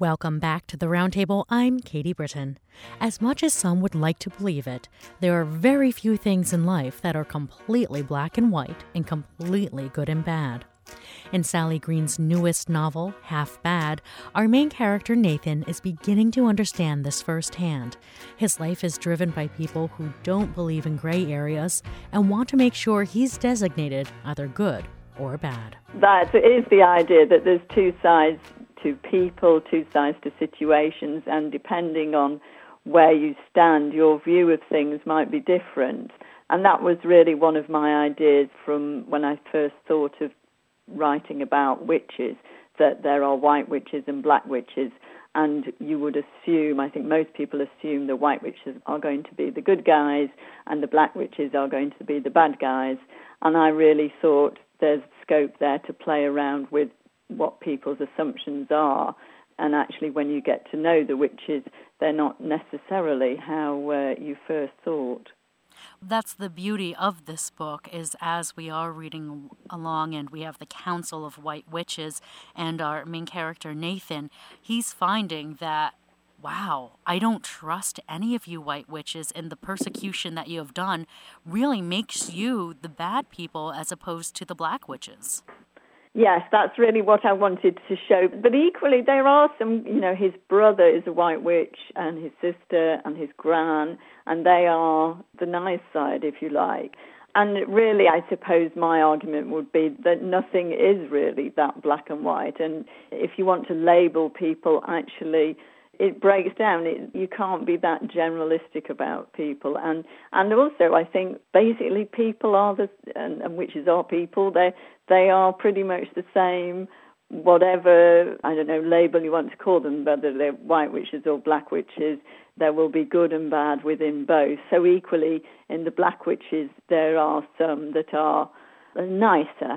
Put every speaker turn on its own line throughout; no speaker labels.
Welcome back to the Roundtable. I'm Katie Britton. As much as some would like to believe it, there are very few things in life that are completely black and white and completely good and bad. In Sally Green's newest novel, Half Bad, our main character Nathan is beginning to understand this firsthand. His life is driven by people who don't believe in gray areas and want to make sure he's designated either good or bad.
That is the idea that there's two sides to people, two sides to situations, and depending on where you stand, your view of things might be different. And that was really one of my ideas from when I first thought of writing about witches, that there are white witches and black witches. And you would assume, I think most people assume, the white witches are going to be the good guys and the black witches are going to be the bad guys. And I really thought there's scope there to play around with what people's assumptions are. And actually, when you get to know the witches, they're not necessarily how you first thought.
That's the beauty of this book, is as we are reading along and we have the Council of White Witches and our main character, Nathan, he's finding that, wow, I don't trust any of you white witches, and the persecution that you have done really makes you the bad people as opposed to the black witches.
Yes, that's really what I wanted to show. But equally, there are some, his brother is a white witch, and his sister and his gran, and they are the nice side, if you like. And really, I suppose my argument would be that nothing is really that black and white. And if you want to label people, actually, it breaks down. You can't be that generalistic about people. And also, I think, basically, people are and witches are people. They are pretty much the same, whatever, label you want to call them, whether they're white witches or black witches, there will be good and bad within both. So equally, in the black witches, there are some that are nicer,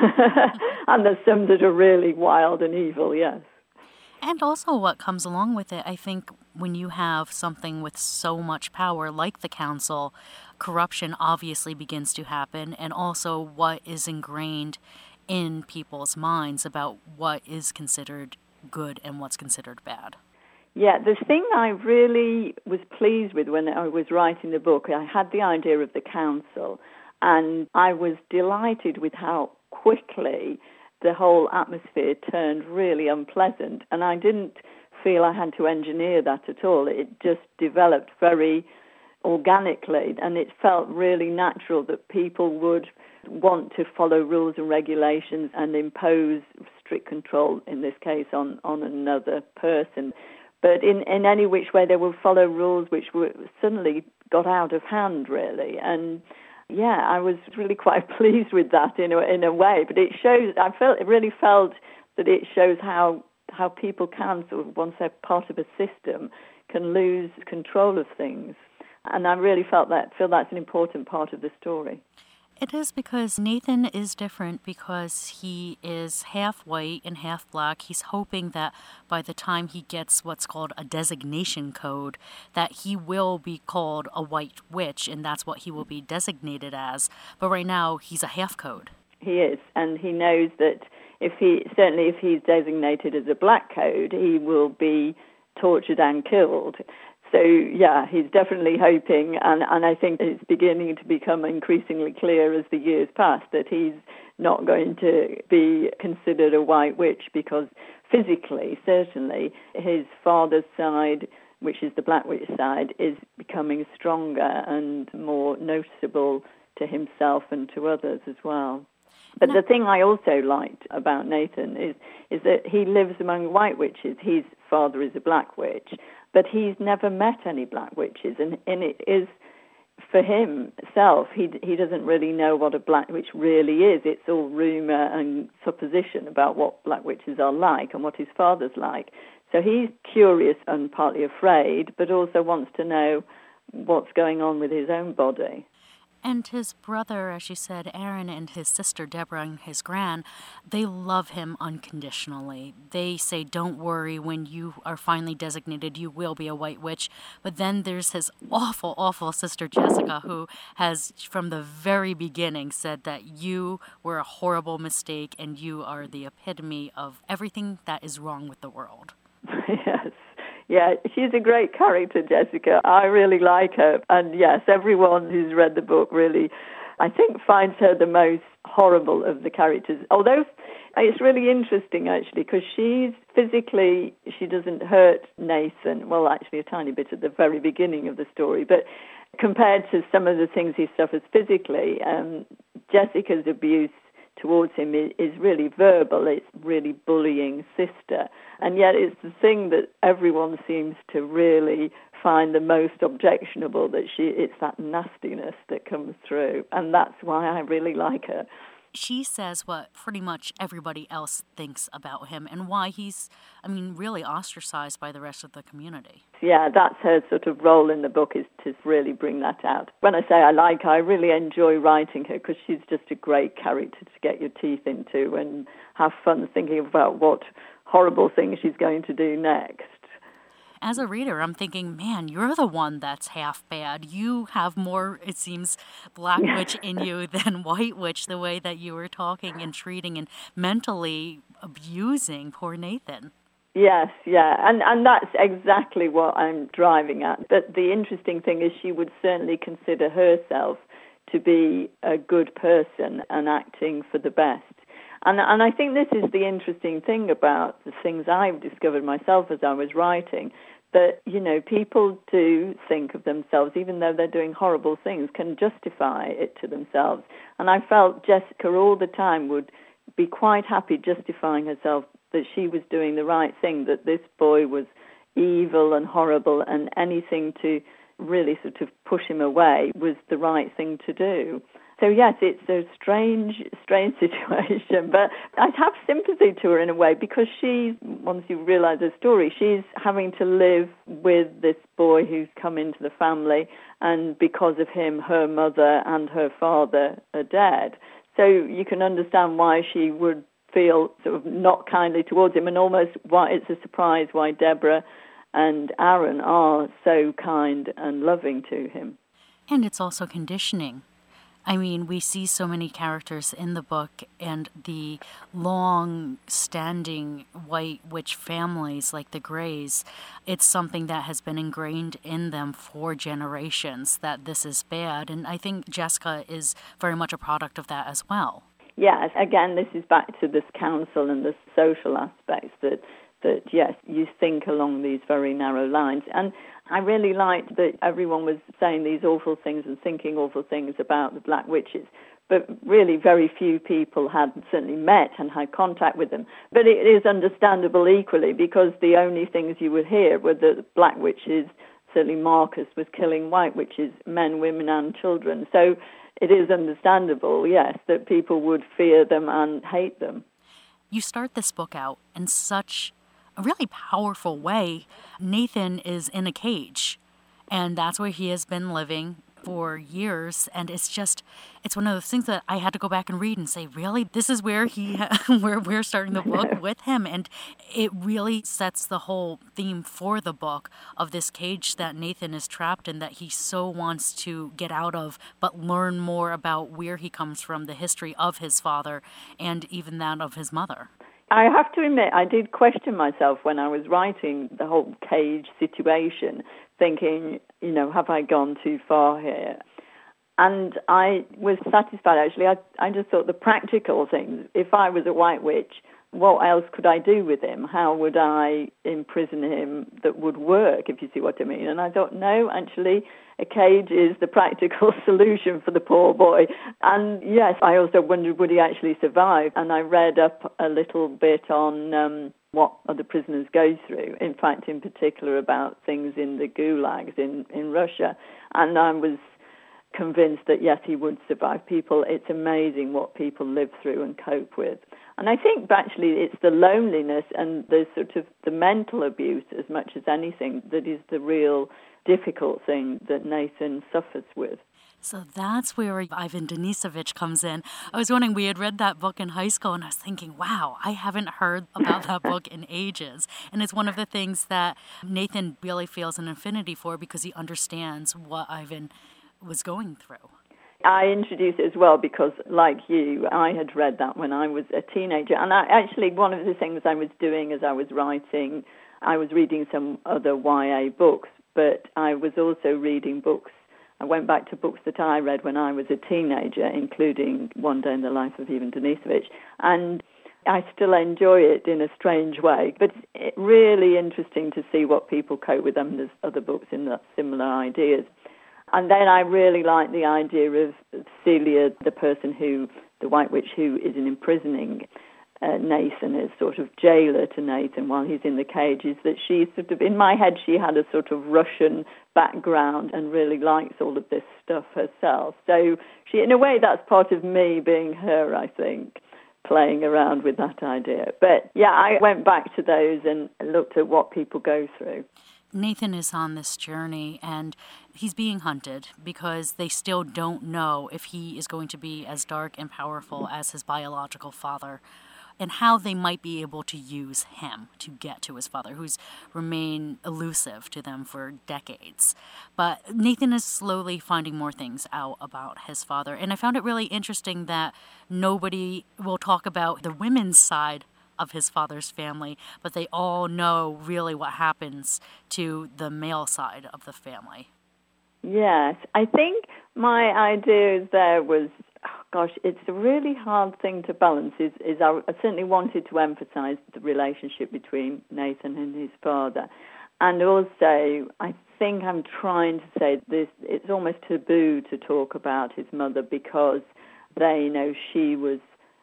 and there's some that are really wild and evil, yes.
And also what comes along with it, I think when you have something with so much power like the council, corruption obviously begins to happen, and also what is ingrained in people's minds about what is considered good and what's considered bad.
Yeah, the thing I really was pleased with when I was writing the book, I had the idea of the council, and I was delighted with how quickly the whole atmosphere turned really unpleasant, and I didn't feel I had to engineer that at all. It just developed very organically, and it felt really natural that people would want to follow rules and regulations and impose strict control, in this case, on another person. But in any which way, they would follow rules which were suddenly got out of hand, really. And yeah, I was really quite pleased with that in a way. But it shows. It really felt that it shows how people can, sort of, once they're part of a system, can lose control of things. And I really feel that's an important part of the story.
It is, because Nathan is different because he is half white and half black. He's hoping that by the time he gets what's called a designation code, that he will be called a white witch, and that's what he will be designated as. But right now, he's a half code.
He is, and he knows that if he's designated as a black code, he will be tortured and killed. So, yeah, he's definitely hoping, and I think it's beginning to become increasingly clear as the years pass that he's not going to be considered a white witch, because physically, certainly, his father's side, which is the black witch side, is becoming stronger and more noticeable to himself and to others as well. But the thing I also liked about Nathan is that he lives among white witches. His father is a black witch, but he's never met any black witches, and it is, for himself, he doesn't really know what a black witch really is. It's all rumour and supposition about what black witches are like and what his father's like. So he's curious and partly afraid, but also wants to know what's going on with his own body.
And his brother, as you said, Aaron, and his sister, Deborah, and his gran, they love him unconditionally. They say, don't worry, when you are finally designated, you will be a white witch. But then there's his awful, awful sister, Jessica, who has, from the very beginning, said that you were a horrible mistake and you are the epitome of everything that is wrong with the world.
Yes. Yeah, she's a great character, Jessica. I really like her. And yes, everyone who's read the book really, I think, finds her the most horrible of the characters. Although it's really interesting, actually, because she doesn't hurt Nathan. Well, actually, a tiny bit at the very beginning of the story. But compared to some of the things he suffers physically, Jessica's abuse towards him is really verbal. It's really bullying sister. And yet it's the thing that everyone seems to really find the most objectionable, it's that nastiness that comes through. And that's why I really like her.
She says what pretty much everybody else thinks about him and why he's, really ostracized by the rest of the community.
Yeah, that's her sort of role in the book, is to really bring that out. When I say I like her, I really enjoy writing her because she's just a great character to get your teeth into and have fun thinking about what horrible thing she's going to do next.
As a reader, I'm thinking, man, you're the one that's half bad. You have more, it seems, Black Witch in you than White Witch, the way that you were talking and treating and mentally abusing poor Nathan.
Yes, yeah, and that's exactly what I'm driving at. But the interesting thing is she would certainly consider herself to be a good person and acting for the best. And I think this is the interesting thing about the things I've discovered myself as I was writing, that, people do think of themselves, even though they're doing horrible things, can justify it to themselves. And I felt Jessica all the time would be quite happy justifying herself that she was doing the right thing, that this boy was evil and horrible, and anything to really sort of push him away was the right thing to do. So yes, it's a strange situation, but I have sympathy to her in a way, because once you realise her story, she's having to live with this boy who's come into the family, and because of him, her mother and her father are dead. So you can understand why she would feel sort of not kindly towards him, and almost why it's a surprise why Deborah and Aaron are so kind and loving to him.
And it's also conditioning. We see so many characters in the book, and the long-standing White Witch families like the Greys, it's something that has been ingrained in them for generations, that this is bad. And I think Jessica is very much a product of that as well.
Yes, again, this is back to this council and the social aspects that yes, you think along these very narrow lines. And I really liked that everyone was saying these awful things and thinking awful things about the Black Witches, but really very few people had certainly met and had contact with them. But it is understandable equally, because the only things you would hear were the Black Witches, certainly Marcus was killing White Witches, men, women and children. So it is understandable, yes, that people would fear them and hate them.
You start this book out in such a really powerful way. Nathan is in a cage, and that's where he has been living for years, and it's one of those things that I had to go back and read and say, really, this is where where we're starting the book with him. And it really sets the whole theme for the book of this cage that Nathan is trapped in, that he so wants to get out of, but learn more about where he comes from, the history of his father, and even that of his mother.
I have to admit, I did question myself when I was writing the whole cage situation, thinking, have I gone too far here? And I was satisfied, actually. I just thought the practical things. If I was a White Witch, what else could I do with him? How would I imprison him that would work, if you see what I mean? And I thought, no, actually, a cage is the practical solution for the poor boy. And yes, I also wondered, would he actually survive? And I read up a little bit on what other prisoners go through, in fact, in particular about things in the gulags in Russia. And I was convinced that, yes, he would survive. It's amazing what people live through and cope with. And I think actually it's the loneliness and the sort of the mental abuse as much as anything that is the real difficult thing that Nathan suffers with.
So that's where Ivan Denisovich comes in. I was wondering, we had read that book in high school, and I was thinking, wow, I haven't heard about that book in ages. And it's one of the things that Nathan really feels an affinity for, because he understands what Ivan was going through.
I introduced it as well because, like you, I had read that when I was a teenager. And one of the things I was doing as I was writing I was reading some other YA books, but I was also reading books. I went back to books that I read when I was a teenager, including One Day in the Life of Ivan Denisovich, and I still enjoy it in a strange way. But it's really interesting to see what people cope with them. There's other books in the similar ideas. And then I really like the idea of Celia, the White Witch who is imprisoning Nathan as sort of jailer to Nathan while he's in the cage, is that she sort of, in my head, she had a sort of Russian background and really likes all of this stuff herself. So she, in a way, that's part of me being her, I think, playing around with that idea. But yeah, I went back to those and looked at what people go through.
Nathan is on this journey and he's being hunted because they still don't know if he is going to be as dark and powerful as his biological father, and how they might be able to use him to get to his father, who's remained elusive to them for decades. But Nathan is slowly finding more things out about his father, and I found it really interesting that nobody will talk about the women's side of his father's family, but they all know really what happens to the male side of the family.
Yes, I think my idea there was, it's a really hard thing to balance. I certainly wanted to emphasize the relationship between Nathan and his father. And also, I think I'm trying to say this, it's almost taboo to talk about his mother because they know she was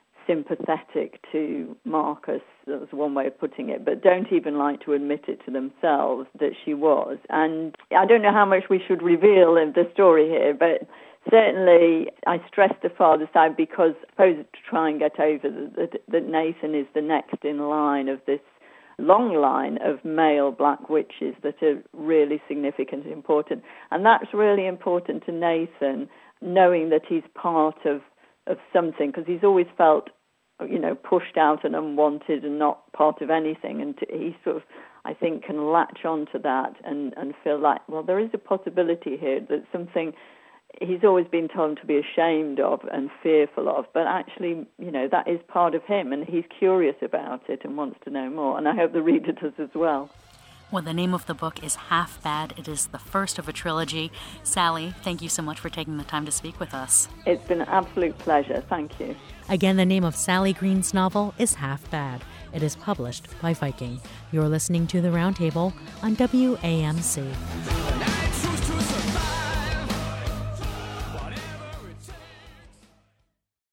sympathetic to Marcus. That was one way of putting it, but don't even like to admit it to themselves that she was. And I don't know how much we should reveal in the story here, but certainly I stress the father side because I suppose to try and get over that Nathan is the next in line of this long line of male black witches that are really significant and important. And that's really important to Nathan, knowing that he's part of something, because he's always felt, pushed out and unwanted and not part of anything. And he sort of, I think, can latch on to that and feel like, well, there is a possibility here that something he's always been told to be ashamed of and fearful of, but actually, that is part of him, and he's curious about it and wants to know more. And I hope the reader does as well.
Well, the name of the book is Half Bad. It is the first of a trilogy. Sally, thank you so much for taking the time to speak with us.
It's been an absolute pleasure. Thank you.
Again, the name of Sally Green's novel is Half Bad. It is published by Viking. You're listening to The Roundtable on WAMC.